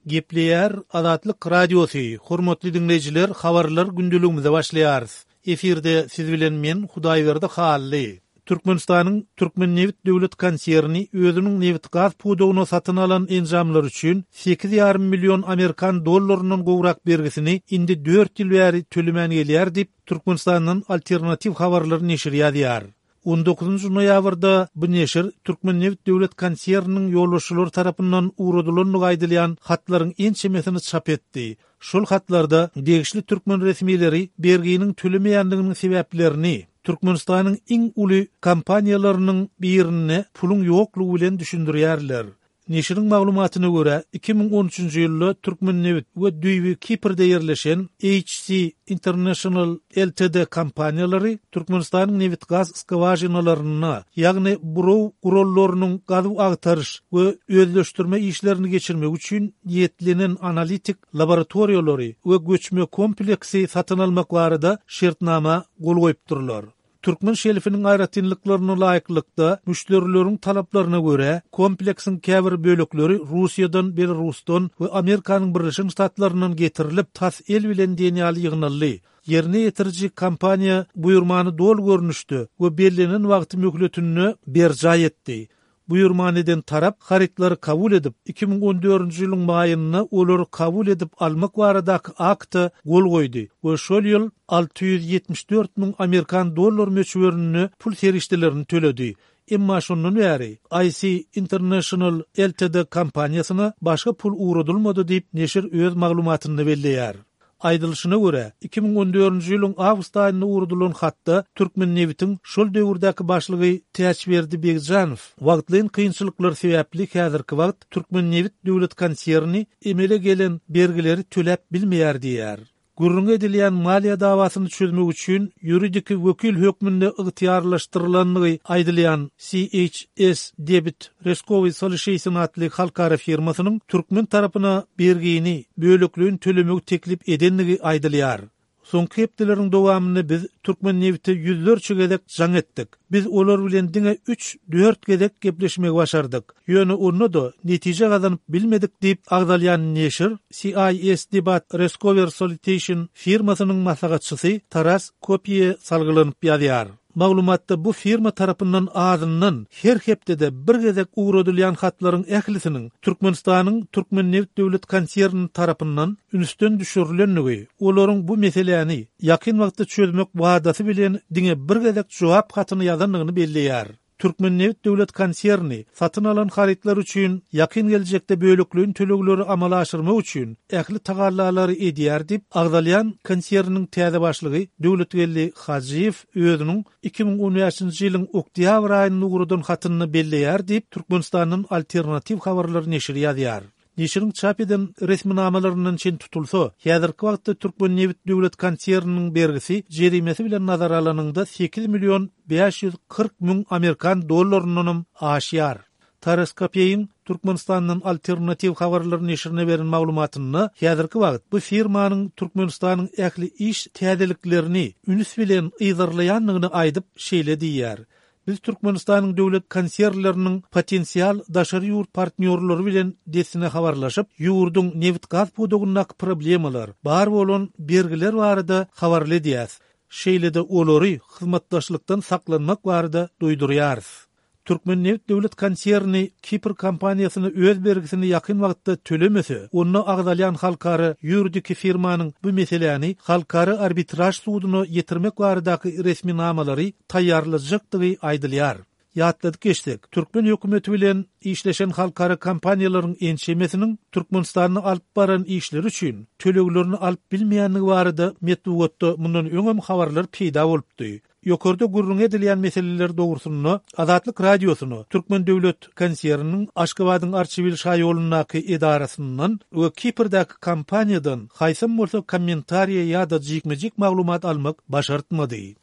Gepleyer Azatlyk Radiosu. Hormatly dinleyijiler, habarlar gündelüğümüze başlaýarys. Efirde siz bilen men Hudaýberdi Hally. Türkmenistanyň Türkmennewit döwlet konserni özüniň newit gaz pudugyny satyn alan enjamlar üçin 8,5 milyon Amerikan dollarynyň gowrak bergisini indi 4 ýyl bäri tölemän gelýär diýip Türkmenistanyň alternativ habarlary neşir ýazýar. 19 noýabrda bu neşir Türkmennewit döwlet konserniniň ýolbaşçylary tarapyndan uğradylyny aýdylýan hatlaryň en çemesini çap etdi. Şol hatlarda degişli türkmen resmileri berginiň tölemeýändiginiň sebäplerini Türkmenistanyň iň uly kompaniýalarynyň birine pulun ýoklugy bilen düşündirýärler. Neşiriň maglumatyna görä 2013-nji ýylda Türkmennewit we Düýbi Kiprde ýerleşen HC International Ltd kompaniýalary Türkmenistanyň newit gaz skawajynalaryna, ýagny burow gurollarynyň gaz agtaryş we özleşdirme işlerini geçirmek üçin ýetlenen analitik laboratoriýalary we göçme kompleksi satyn almak barada şertnama gol goýupdyrlar. Türkmen şelifiniň aýratynlyklaryna laýyklykda müşterileriň talaplaryna görä kompleksin käbir bölekleri Russiýadan, Belarusdan we Amerikanyň Birleşik Ştatlarynyň getirilip tas el bilen denýaly ýygnaldy. Yerine ýetiriji kompaniýa buýurmany dol görnüşdi we belirlenen wagty möhletini berja etdi. Buýurmanydan tarap harytlary kabul edip 2014-nji ýylyň maýyna olary kabul edip almak baradaky akta gol goýdy we şol ýyl 674 000 Amerikan dollar möçberini pul serişdilerini töledi. Emma şondan bäri IC International Ltd kompaniýasyna başga pul uğradylmady diýip neşir öz maglumatyny belleýär. Aýdylşyna görä 2014-nji ýylyň awgust aýyna uğradylan hatda Türkmennewitiň şol döwürdäki başlygy Täçberdi Begjanow wagtlyň kynçylyklar sebäpli häzirki wagt Türkmennewit döwlet konserni emele gelen bergileri töläp bilmeýär diýär. Gurrun edilýän maliýa dawasyny çözmek üçin ýuridik wekil hökmünde ygtyýarlaşdyrylanlygy aýdylýan CHS Debit Reskowy Solution atly halkara firmasynyň Türkmen tarapyna bergini bölekliğin tölemek teklip edenligi aýdylýar. Soňky hepdeleriň dowamyny biz Türkmennewitde ýüzlerçe gezek jaň etdik. Biz olar bilen diňe 3-4 gezek gepleşmek başardyk. Ýöne onu da netije gazanyp bilmedik diýip agdalýan neşir CIS Debat Reskover Solution firmasynyň maslahatçysy Taras Kopye salgylanyp ýazýar. Maglumatda bu firma tarapyndan azyndan her hepdede bir gezek uğradylýan hatlaryň ählisiniň Türkmenistanyň Türkmennewit döwlet konserni tarapyndan ünsden düşürilenligi, olaryň bu meseleni ýakyn wagtda çözmek wadasy bilen diňe bir gezek jogap hatyny ýazanlygyny belleýär. Türkmennewit döwlet konserni satyn alan harytlar üçin ýakyn geljekde bölekliğin tölegleri amala aşyrmak üçin ähli tagallalary edýär diýip agdalýan konserniň täze başlygy Döwletweli Hajiýew özüniň 2013-nji ýylyň oktyabr aýynyň uğradan hatyny belleýär diýip Türkmenistanyň alternativ habarlary neşir ýazýar. Neşiriň çap eden resminamalaryndan çyn tutulsa, häzirki wagtda Türkmennewit döwlet konserniniň bergisi jerimesi bilen nazar alanynda 8 milyon 540 000 Amerikan dollarynyň aşýar. Taras Kopyeň Türkmenistanyň alternativ habarlary neşirine beren maglumatyny häzirki wagt bu firmanyň Türkmenistanyň ähli iş täzeliklerini üns bilen ýygyrlaýanlygyny aýdyp şeýle diýär. Biz Türkmenistanyň döwlet konserleriniň potensial daşary ýurt partnýorlary bilen desine habarlaşyp, ýurduň newit gaz pudugynyň problemalar, bar bolan bergiler barada habarly edýäs. Şeýle-de olary hyzmatdaşlykdan saklanmak barada duýdurýarys. Türkmennewit döwlet konserni Kipr kompaniýasyny öz bergisini ýakyn wagtda tölemese, onu agdalýan halkara ýuridik firmanyň bu meseleni halkara arbitraj sudyna ýetirmek baradaky resminamalary taýýarlajakdygy aýdylýar. Ýatladyk geçdik. Türkmen hökümeti bilen işleşen halkara kompaniýalaryň ençemesiniň Türkmenistanyň alyp baran işleri üçin töleglerini alyp bilmeýänligi barada metbuatda mundan öňem habarlar peýda bolupdy. Ýokarda gurrun edilýän meseleler dogrusyny Azatlyk radiosyny Türkmen döwlet konserniniň Aşgabatyň arşivil şaýolunaky edarasynyň we Kiprdaky kompaniýadan haýsam bolsa kommentariýa ýa-da jikmejik maglumat almak başartmady.